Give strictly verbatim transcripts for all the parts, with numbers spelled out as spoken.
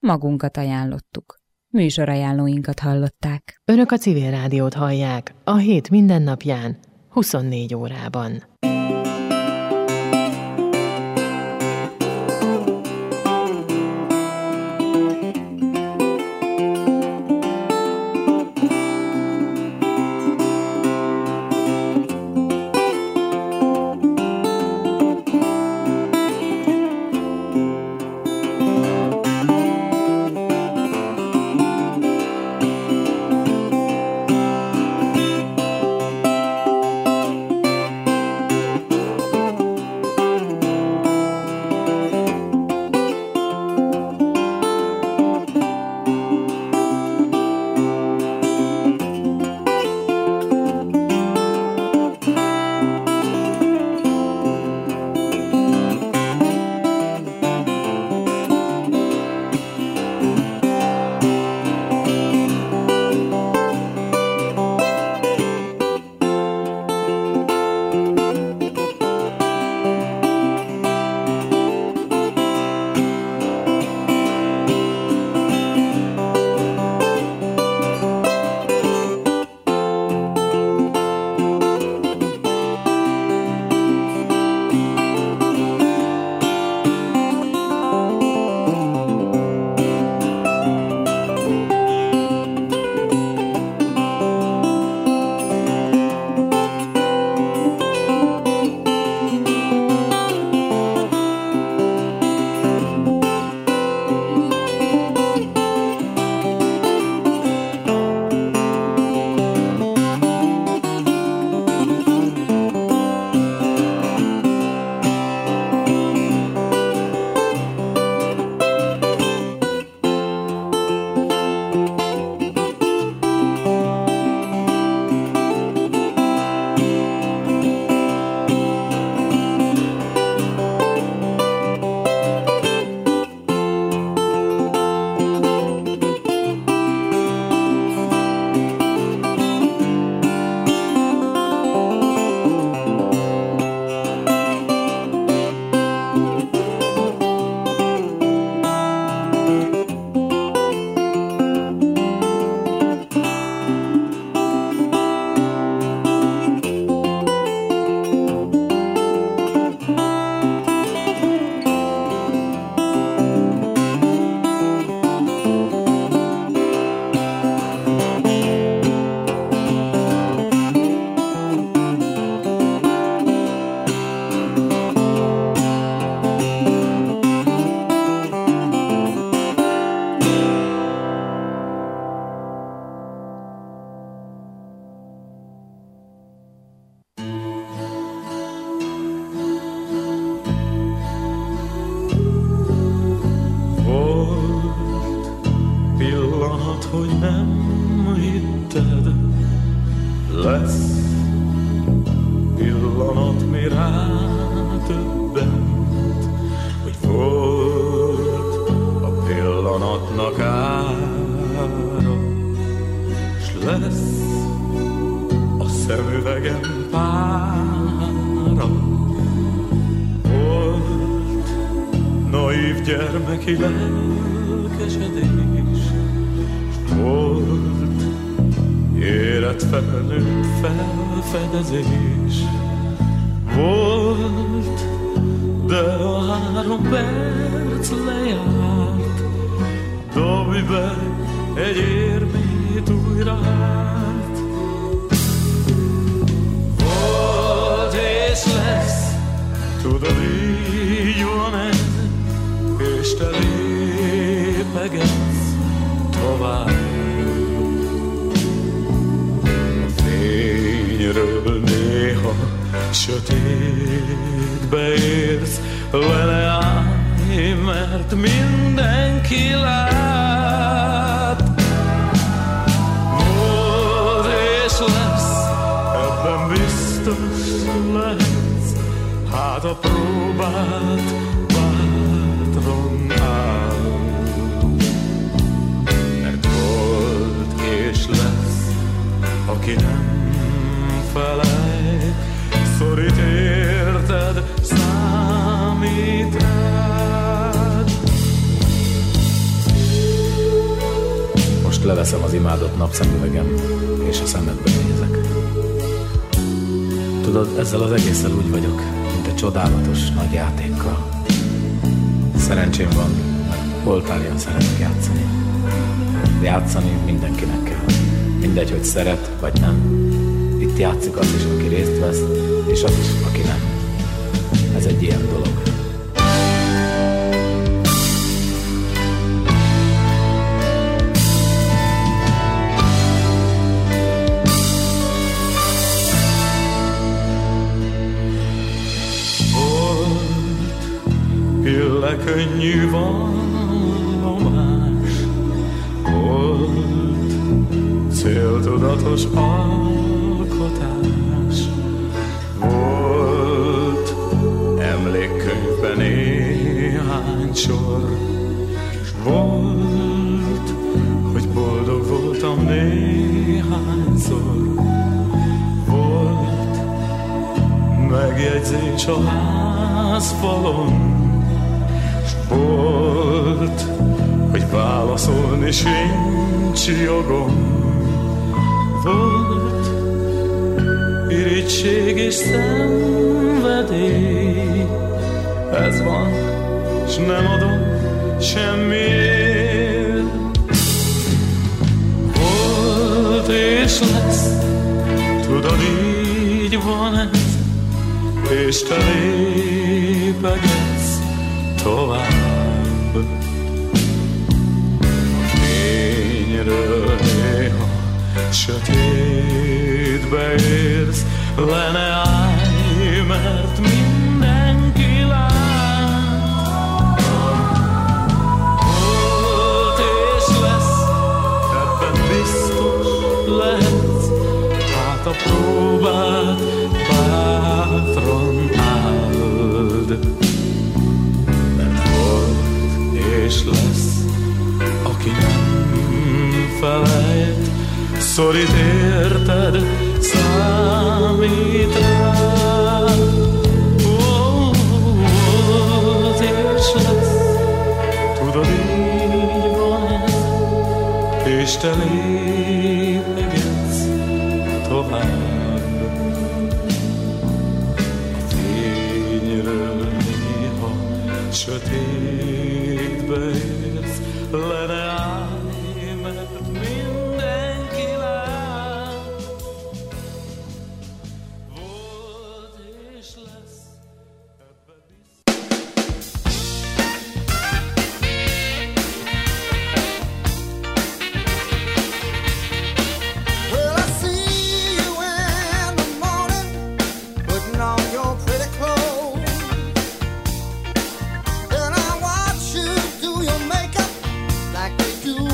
magunkat ajánlottuk. Műsorajánlóinkat hallották. Önök a Civil Rádiót hallják a hét mindennapján, huszonnégy órában. Gyermeki lelkesedés volt, érett felnőtt felfedezés volt, de a három perc lejárt, dobj be egy érmét újra hát. Volt és lesz, tudod, így van ez, és te lépegetsz tovább. A fényről néha sötétbe érsz, vele állj, mert mindenki lát. Volt és lesz, ebben biztos lehetsz, hát a próbát bátran áll. Mert volt és lesz, aki nem felej, szorít érted, számít rád. Felveszem az imádott napszemüvegem, és a szemedbe nézek. Tudod, ezzel az egésszel úgy vagyok, mint egy csodálatos nagy játékkal. Szerencsém van, mert oltárjan szeretek játszani. Játszani mindenkinek kell. Mindegy, hogy szeret, vagy nem. Itt játszik az is, aki részt vesz, és az is, aki nem. Ez egy ilyen dolog. Könnyű vallomás volt, céltudatos alkotás volt, emlékkönyvben néhány sor, s volt, hogy boldog voltam néhányszor, volt megjegyzés a házfalon, volt, hogy válaszolni sincs jogom. Volt irigység és szenvedély. Ez van, s nem adom semmiért. Volt és lesz, tudod, így van ez, és te lépegetsz tovább. A fényről néha sötétbe érsz, le ne állj, mert mindenki lát. Volt és lesz, ebben biztos lehetsz, hát a próbát bátran áld. És lesz, aki nem felejt, szorít érted, számít rád. Volt és lesz, tudod, így van ez, és te lépegetsz tovább. A fényről néha sötétbe érsz, le ne állj, mert mindenki lát. Volt és lesz, ebbe biztos. Well, I see you in the morning, putting on your pretty clothes. Then I watch you do your makeup like they do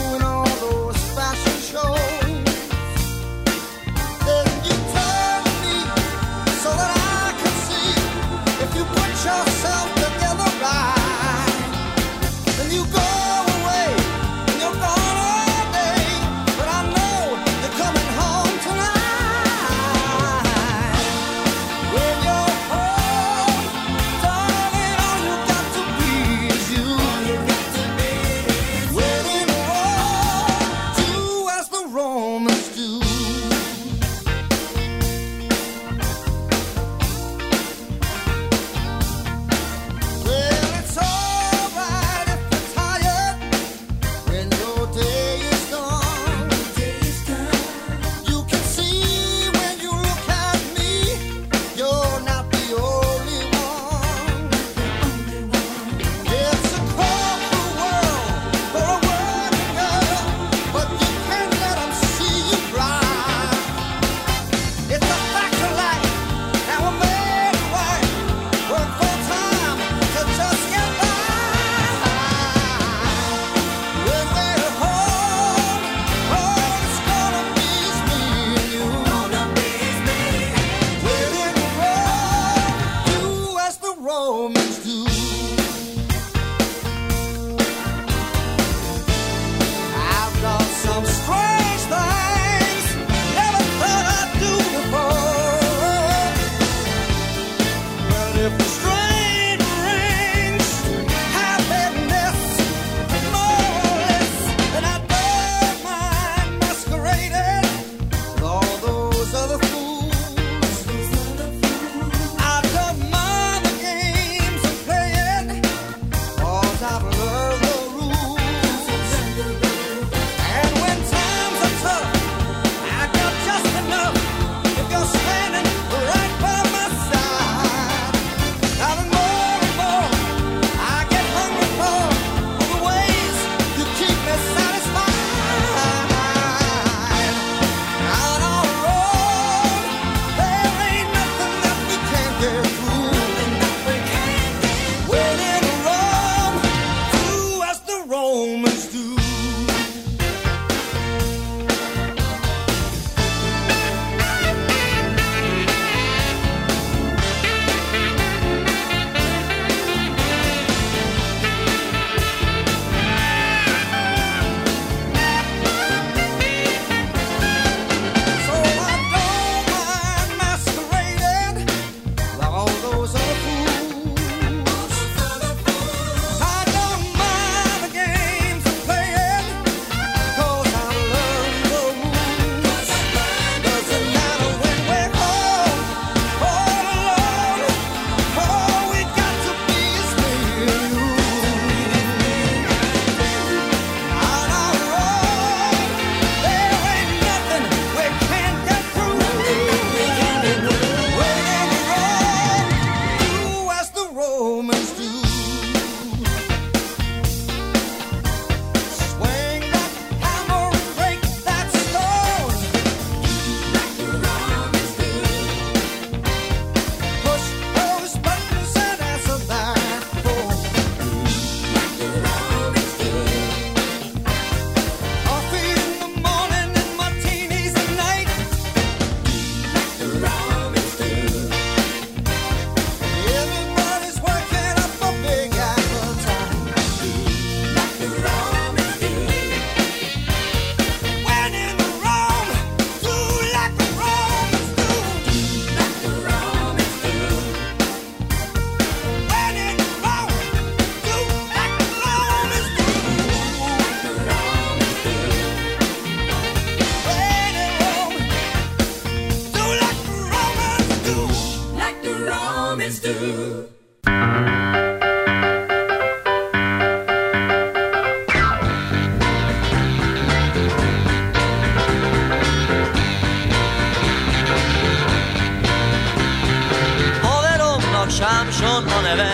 neve.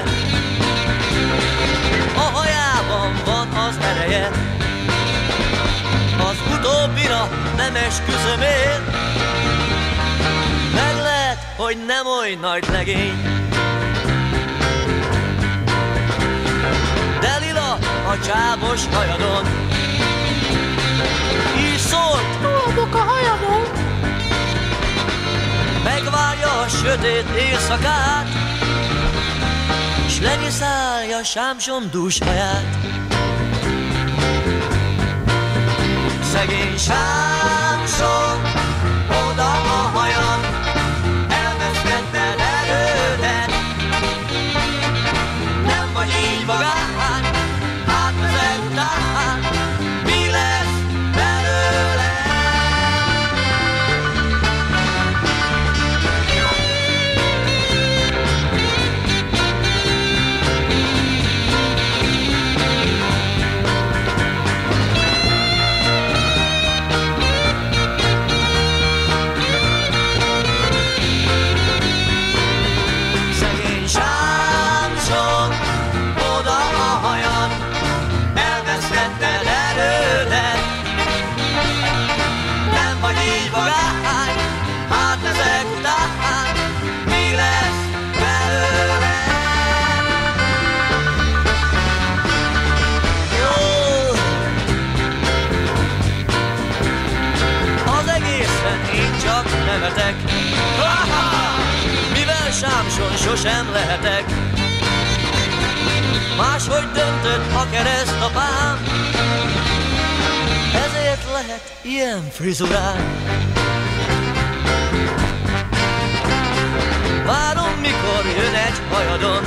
A hajában van az ereje, az utóbbira nem esküszöm én. Meg lehet, hogy nem oly nagy legény, de lila a csábos hajadon. Így szólt, Lóbok a hajamon. megvárja a sötét éjszakát, s legiszálja Sámson dús haját. Szegény Sámson, oda a hajam, elvesztetted erődet. Nem vagy így magány, átvezet után, mi lesz belőle? Szegény Sámson, oda a hajam, elvesztetted erődet. Nem vagy így vagány, hát ezek után mi lesz belőle? Jó, az egészen én csak nevetek, mivel Sámson sosem lehetek. Máshogy döntött a keresztapám, ezért lehet ilyen frizurám. Várom, mikor jön egy hajadon,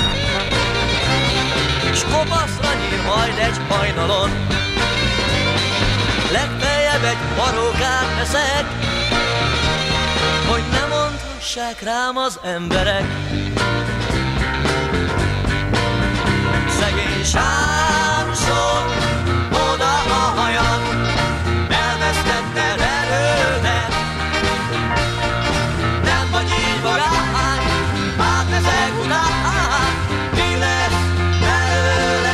s kopaszra nyír majd egy hajnalon. Legfeljebb egy parókát eszek, hogy ne mondhassák rám az emberek. Szegény Sámson, oda a hajam, elvesztetted erődet. Nem vagy így vagány, hát ezek után mi lesz belőle?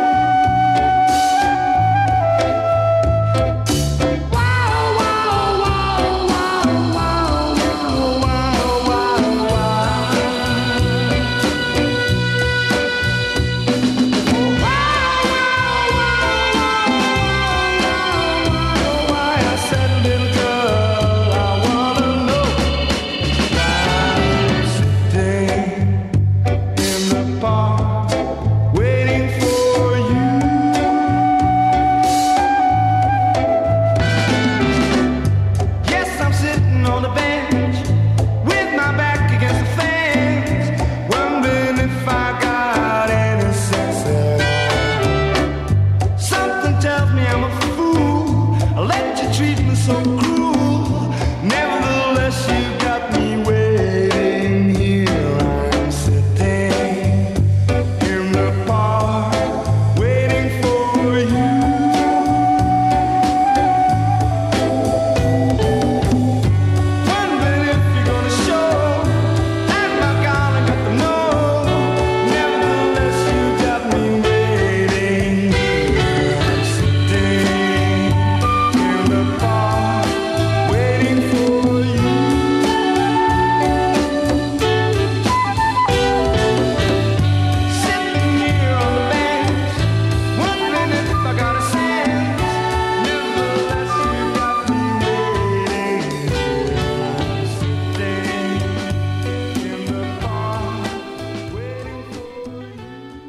Wow, wow, wow. so cruel. Nevertheless, you got me waiting here. I'm sitting in the park, waiting for you. Wondering if you're gonna show, and my darling got to know. Nevertheless, you got me waiting here. I'm sitting in the park, waiting for you. Sitting here on the bench, wondering if I got a sense. Nevertheless, you got me waiting here. I'm sitting in the park, waiting for you.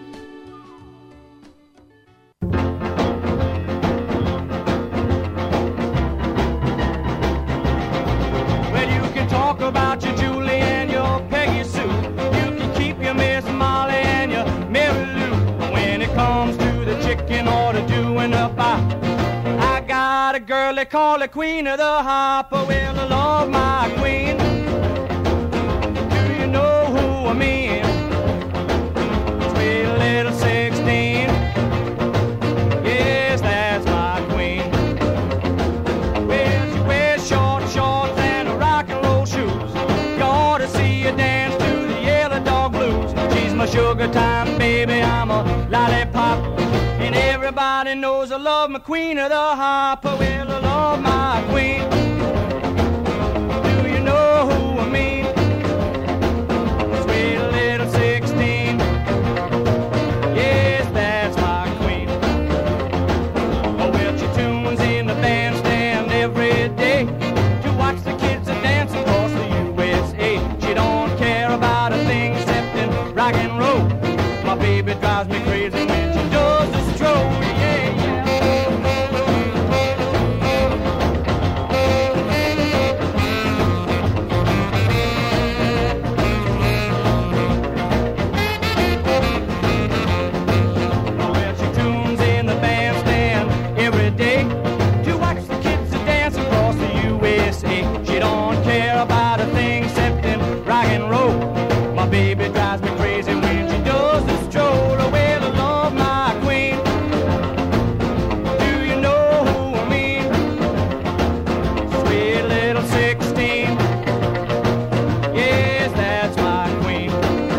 Well, you can talk about your Julie and your Peggy Sue. You can keep your Miss Molly and your Mary Lou. When it comes to the chicken or to doing a pie, I got a girl they call the queen of the hopper. Well, I love my queen. Do you know who I mean? Sweet little sixteen. Yes, that's my queen. Well, she wears short shorts and rock and roll shoes. You ought to see her dance to the Yellow Dog Blues. She's my sugar time baby, I'm a lollipop. And everybody knows I love my queen of the hopper. Well, I love my queen. Do you know who I mean? Sweet little sixteen. Yes, that's my queen. Oh, well, she tunes in the bandstand every day to watch the kids that dance across the U S A. She don't care about a thing except in rock and roll. My baby drives me crazy when she does the stroll. Yeah, yeah. Well, she tunes in the bandstand every day to watch the kids that dance across the U S A. She don't care about a thing except in rock and roll. My baby drives me crazy when she does the stroll. Oh, well, I love my queen. Do you know who I mean? Sweet little sixteen. Yes, that's my queen.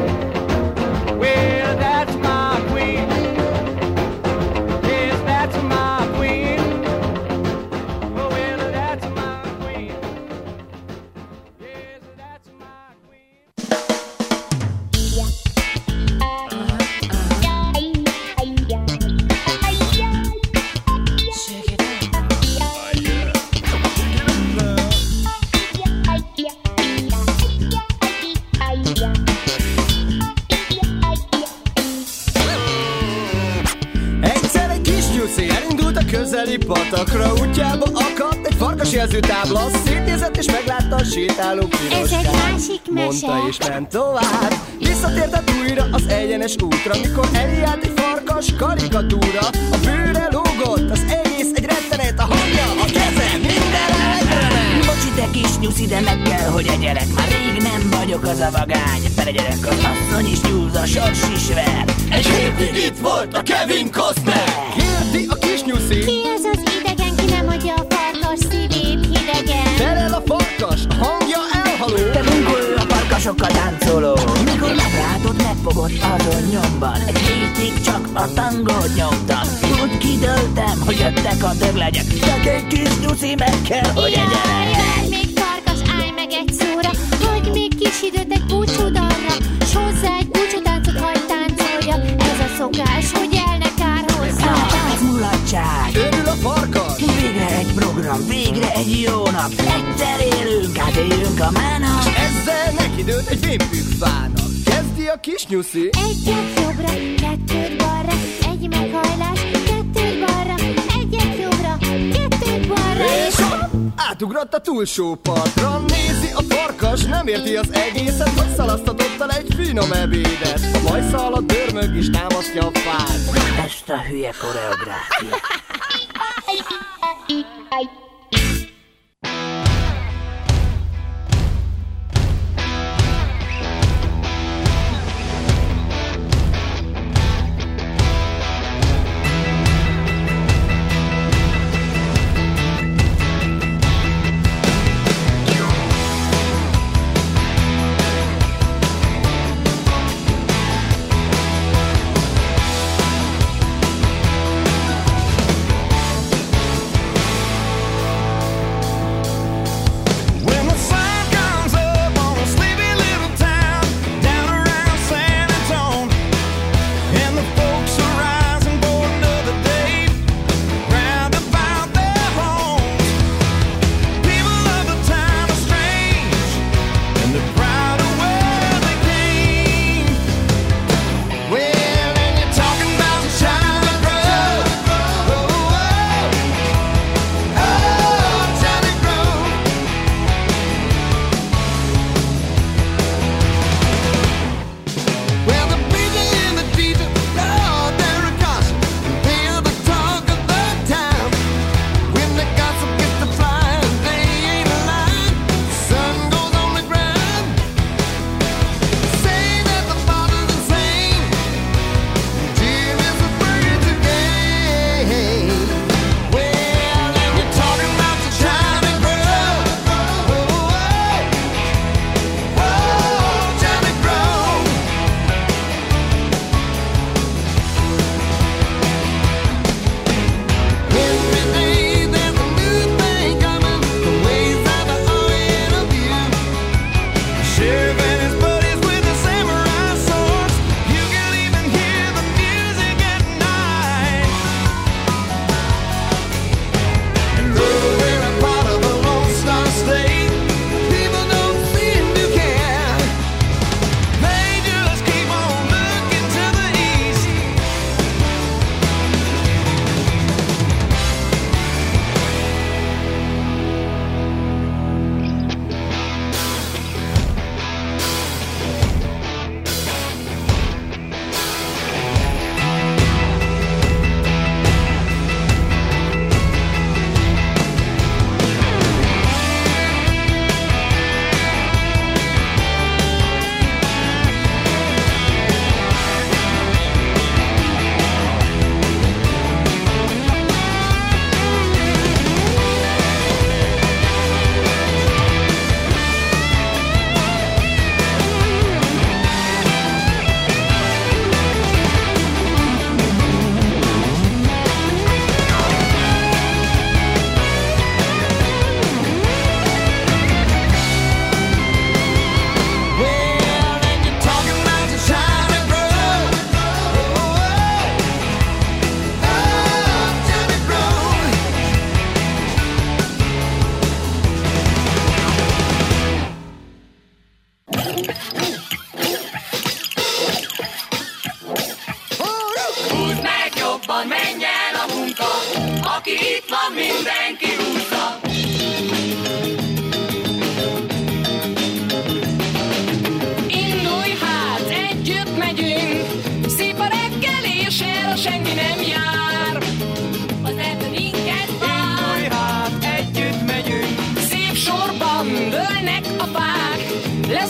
Well, that's my queen. Yes, that's my queen. Oh, well, that's my queen. Yes, that's my queen. Egyszer egy kis nyuszi elindult a közeli patakra. Útjába akadt egy farkas jelzőtábla. Szétnézett és meglátta a sétáló piroskát. Ez egy másik mese. Mondta és ment tovább. Visszatértett újra az egyenes útra, mikor elé állt egy farkas karikatúra. A bőre lógott, az egész egy rettenet. A hangja, a keze, mindenre egyre. Bocsi, te kis nyuszi, de meg kell, hogy egyelek. Már rég nem vagyok az a vagány. Felegyelek, az asszony is nyúz, a sors is ver. Egy hétig itt volt a Kevin Costner. Kérdi a kis nyuszi. Ki ez az idegen, ki nem adja a farkas szívét hidegen? Felel a farkas, a hangja elhaló. Te bunkó, a farkasokkal táncoló. Mikor meglátott, megfogott azon nyomban. Egy hétig csak a tangót nyomtam. Úgy kidöltem, hogy jöttek a döglegyek. Szegény kis nyuszi, meg kell, hogy egyelek. Jaj, még farkas, állj meg egy szóra. Hagyj még kis időt egy búcsúdalra. S hozzá egy búcsútáncot, hagyd táncolja. Ez a szokás, hogy el ne kár hozzá. A tánc mulatság. Örül a farkas. Végre egy program, végre egy jó nap. Egyszer élünk, átéljünk a mának. Ezzel neki dőlt egy vénpükfának. Kezdi a kis nyuszi. Egyet jobbra, kettőt balra. Egy meghajlás, kettőt balra. Egyet jobbra, kettőt balra. És hopp! Átugrott a túlsó partra. Nézi a farkas, nem érti az egészet, hogy szalasztatott el egy finom ebédet. A majszal a dörmög is támasztja a fát. Ezt a hülye koreográfia.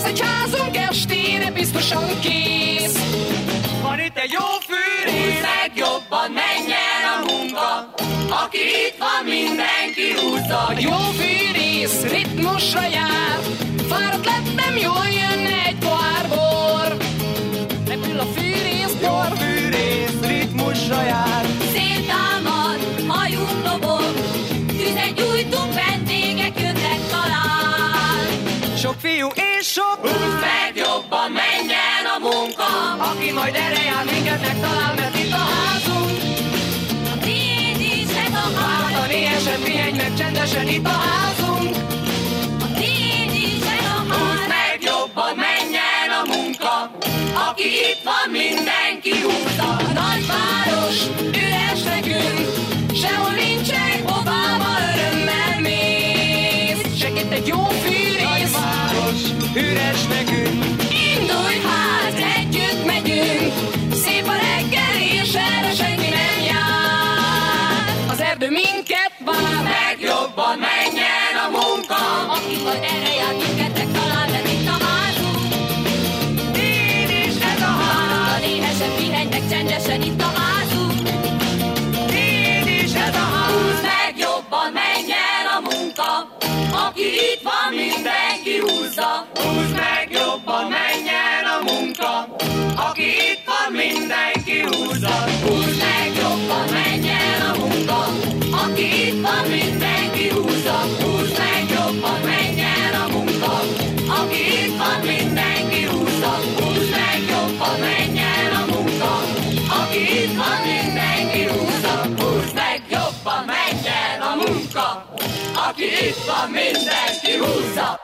egy házunk, estére biztosan kész. Van itt egy jó fűrész, legjobban menjen a munka. Aki itt van, mindenki húzza. A jó fűrész ritmusra jár, fáradt lettem, jól jönne egy pohár bor. Repül a fűrész bor. Jó fűrész ritmusra jár. Széttámad, hajunk lobog, tüzet gyújtunk, vendégek jönnek talán. Sok fiú és sok Húzd meg, jobban menjen a munka. Aki majd erre jár, minket megtalál, mert itt a házunk. A tiéd is ez a ház, Hát a néhesen pihenj meg csendesen, itt a házunk. a tiéd is ez a Húzd ház. meg, jobban menjen a munka. Aki itt van, mindenki húzza. A nagyváros üres nekünk, sehol nincsen, hová örömmel mész. Segít egy jó fűrész, város, üres nekünk. indulj hát, együtt megyünk. Szép a reggel, és erre senki nem jár. Az erdő minket vár, Meg jobban menjen a munka. Aki majd erre jár, minket megtalál, mert itt a házunk. Én is ez a ház. A néhesen pihentek csendesen, itt a házunk. Én is ez a ház. Húzd meg, jobban menjen a munka. Aki itt van, mindenki húzza. Húzd meg, jobban menjen a munka. Aki itt van, mindenki húzza. Húzd meg, jobban menjen a munka. Aki itt van, mindenki húzza. Húzd meg, jobban menjen a munka. Aki itt van, mindenki húzza. Húzd meg, jobban menjen a munka. Aki itt van, mindenki húzza. Húzd meg, jobban menjen a munka. Aki itt van, mindenki húzza.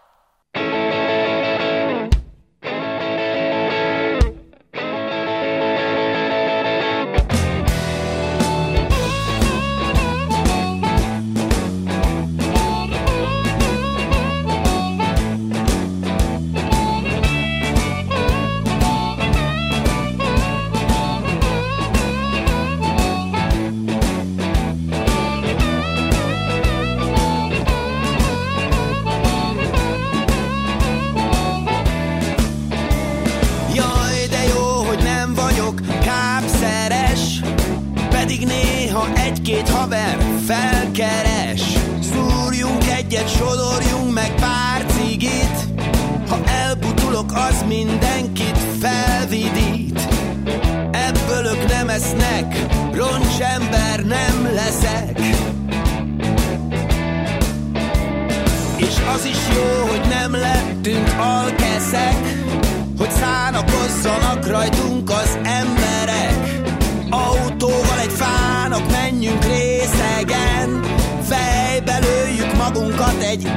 Jaj, de jó, hogy nem vagyok kápszeres, pedig néha egy-két haver felkeres. Szúrjunk egyet, sodorjunk meg pár cigit, ha elbutulok, az mindenkit felvidít. Ebből ők nem esznek, roncsember nem leszek. És az is jó, hogy nem lettünk alkeszek, hogy szánakozzanak rajtunk az emberek. Autóval egy fának menjünk részegen, fejbe lőjük magunkat egy